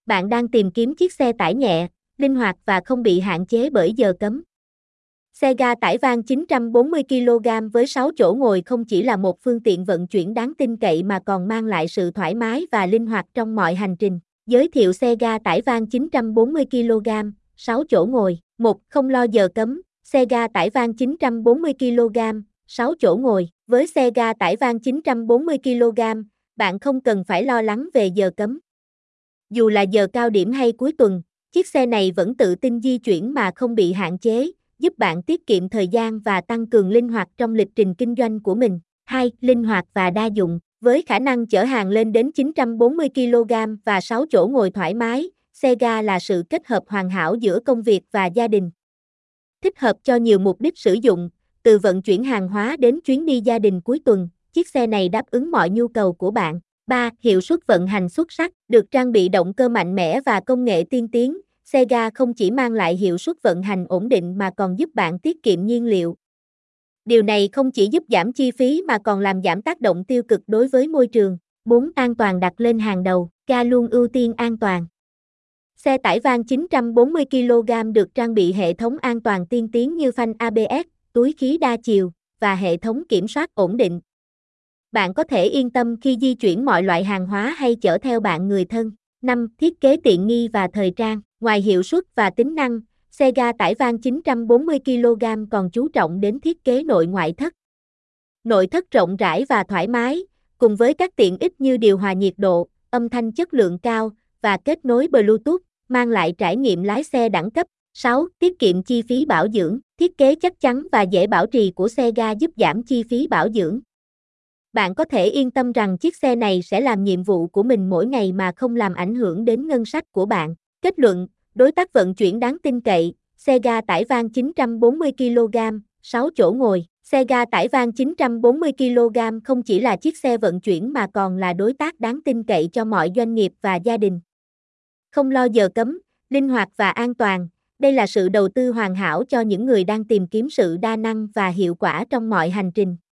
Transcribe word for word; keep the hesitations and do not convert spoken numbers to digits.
Bạn đang tìm kiếm chiếc xe tải nhẹ, linh hoạt và không bị hạn chế bởi giờ cấm. Xe ga tải van chín trăm bốn mươi ki lô gam với sáu chỗ ngồi không chỉ là một phương tiện vận chuyển đáng tin cậy mà còn mang lại sự thoải mái và linh hoạt trong mọi hành trình. Giới thiệu xe ga tải van chín trăm bốn mươi ki lô gam, sáu chỗ ngồi. một. Không lo giờ cấm. Xe ga tải van chín trăm bốn mươi ki lô gam, sáu chỗ ngồi. Với xe ga tải van chín trăm bốn mươi ki lô gam, bạn không cần phải lo lắng về giờ cấm. Dù là giờ cao điểm hay cuối tuần, chiếc xe này vẫn tự tin di chuyển mà không bị hạn chế, giúp bạn tiết kiệm thời gian và tăng cường linh hoạt trong lịch trình kinh doanh của mình. hai. Linh hoạt và đa dụng. Với khả năng chở hàng lên đến chín trăm bốn mươi ki lô gam và sáu chỗ ngồi thoải mái, xe ga là sự kết hợp hoàn hảo giữa công việc và gia đình. Thích hợp cho nhiều mục đích sử dụng, từ vận chuyển hàng hóa đến chuyến đi gia đình cuối tuần, chiếc xe này đáp ứng mọi nhu cầu của bạn. ba. Hiệu suất vận hành xuất sắc. Được trang bị động cơ mạnh mẽ và công nghệ tiên tiến, xe ga không chỉ mang lại hiệu suất vận hành ổn định mà còn giúp bạn tiết kiệm nhiên liệu. Điều này không chỉ giúp giảm chi phí mà còn làm giảm tác động tiêu cực đối với môi trường. bốn. An toàn đặt lên hàng đầu, ga luôn ưu tiên an toàn. Xe tải van chín trăm bốn mươi ki lô gam được trang bị hệ thống an toàn tiên tiến như phanh a bê ét, túi khí đa chiều và hệ thống kiểm soát ổn định. Bạn có thể yên tâm khi di chuyển mọi loại hàng hóa hay chở theo bạn người thân. năm. Thiết kế tiện nghi và thời trang. Ngoài hiệu suất và tính năng, xe ga tải van chín trăm bốn mươi ki lô gam còn chú trọng đến thiết kế nội ngoại thất. Nội thất rộng rãi và thoải mái, cùng với các tiện ích như điều hòa nhiệt độ, âm thanh chất lượng cao và kết nối Bluetooth, mang lại trải nghiệm lái xe đẳng cấp. sáu. Tiết kiệm chi phí bảo dưỡng. Thiết kế chắc chắn và dễ bảo trì của xe ga giúp giảm chi phí bảo dưỡng. Bạn có thể yên tâm rằng chiếc xe này sẽ làm nhiệm vụ của mình mỗi ngày mà không làm ảnh hưởng đến ngân sách của bạn. Kết luận, đối tác vận chuyển đáng tin cậy, xe ga tải van chín trăm bốn mươi ki lô gam, sáu chỗ ngồi. Xe ga tải van chín trăm bốn mươi ki lô gam không chỉ là chiếc xe vận chuyển mà còn là đối tác đáng tin cậy cho mọi doanh nghiệp và gia đình. Không lo giờ cấm, linh hoạt và an toàn, đây là sự đầu tư hoàn hảo cho những người đang tìm kiếm sự đa năng và hiệu quả trong mọi hành trình.